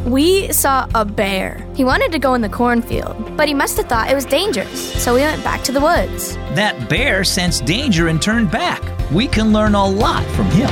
We saw a bear. He wanted to go in the cornfield, but he must have thought it was dangerous, so we went back to the woods. That bear sensed danger and turned back. We can learn a lot from him.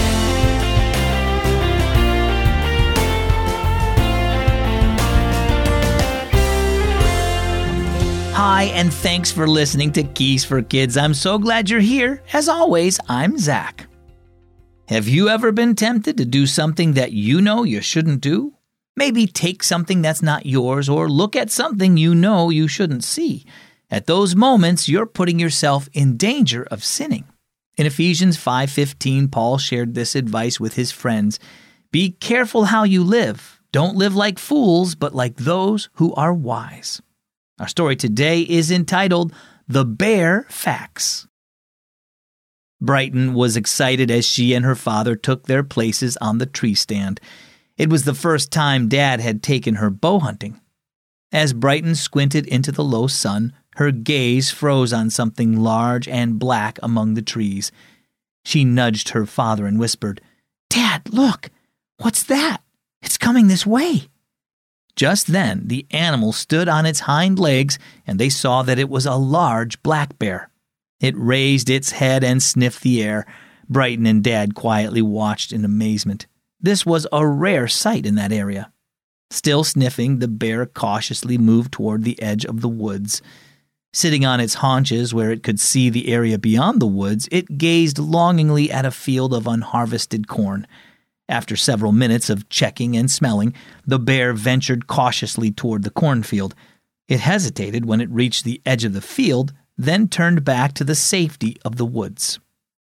Hi, and thanks for listening to Keys for Kids. I'm so glad you're here. As always, I'm Zach. Have you ever been tempted to do something that you know you shouldn't do? Maybe take something that's not yours or look at something you know you shouldn't see. At those moments, you're putting yourself in danger of sinning. In Ephesians 5:15, Paul shared this advice with his friends. Be careful how you live. Don't live like fools, but like those who are wise. Our story today is entitled, The Bear Facts. Brighton was excited as she and her father took their places on the tree stand. It was the first time Dad had taken her bow hunting. As Brighton squinted into the low sun, her gaze froze on something large and black among the trees. She nudged her father and whispered, "Dad, look! What's that? It's coming this way." Just then, the animal stood on its hind legs, and they saw that it was a large black bear. It raised its head and sniffed the air. Brighton and Dad quietly watched in amazement. This was a rare sight in that area. Still sniffing, the bear cautiously moved toward the edge of the woods. Sitting on its haunches where it could see the area beyond the woods, it gazed longingly at a field of unharvested corn. After several minutes of checking and smelling, the bear ventured cautiously toward the cornfield. It hesitated when it reached the edge of the field, then turned back to the safety of the woods.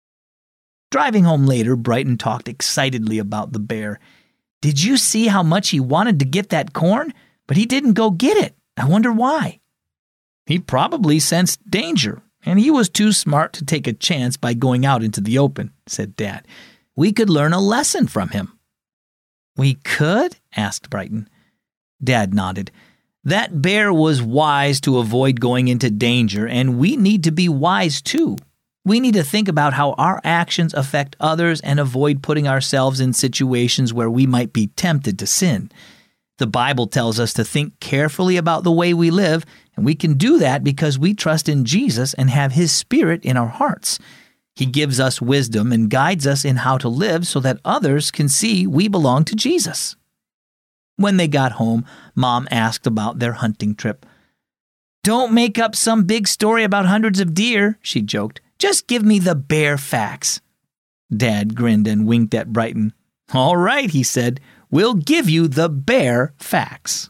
Driving home later, Brighton talked excitedly about the bear. "Did you see how much he wanted to get that corn? But he didn't go get it. I wonder why." "He probably sensed danger, and he was too smart to take a chance by going out into the open," said Dad. "We could learn a lesson from him." "We could?" asked Brighton. Dad nodded. "That bear was wise to avoid going into danger, and we need to be wise too. We need to think about how our actions affect others and avoid putting ourselves in situations where we might be tempted to sin. The Bible tells us to think carefully about the way we live, and we can do that because we trust in Jesus and have His Spirit in our hearts. He gives us wisdom and guides us in how to live so that others can see we belong to Jesus." When they got home, Mom asked about their hunting trip. "Don't make up some big story about hundreds of deer," she joked. "Just give me the bear facts." Dad grinned and winked at Brighton. "All right," he said. "We'll give you the bear facts."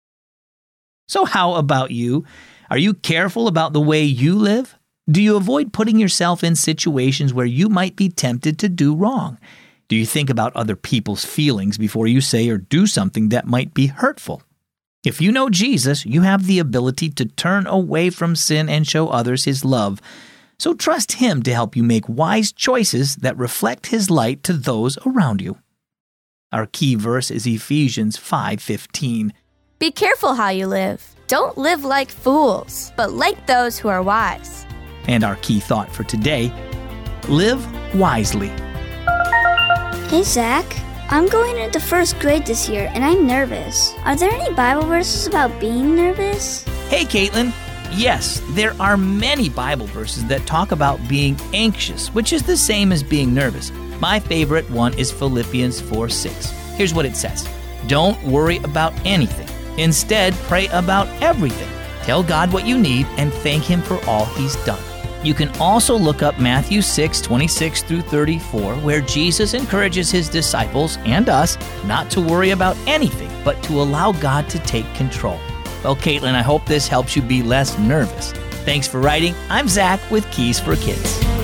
So how about you? Are you careful about the way you live? Do you avoid putting yourself in situations where you might be tempted to do wrong? Do you think about other people's feelings before you say or do something that might be hurtful? If you know Jesus, you have the ability to turn away from sin and show others His love. So trust Him to help you make wise choices that reflect His light to those around you. Our key verse is Ephesians 5:15. Be careful how you live. Don't live like fools, but like those who are wise. And our key thought for today, live wisely. Hey, Zach. I'm going into first grade this year, and I'm nervous. Are there any Bible verses about being nervous? Hey, Caitlin. Yes, there are many Bible verses that talk about being anxious, which is the same as being nervous. My favorite one is Philippians 4:6. Here's what it says. Don't worry about anything. Instead, pray about everything. Tell God what you need and thank Him for all He's done. You can also look up Matthew 6:26 through 34, where Jesus encourages His disciples and us not to worry about anything, but to allow God to take control. Well, Caitlin, I hope this helps you be less nervous. Thanks for writing. I'm Zach with Keys for Kids.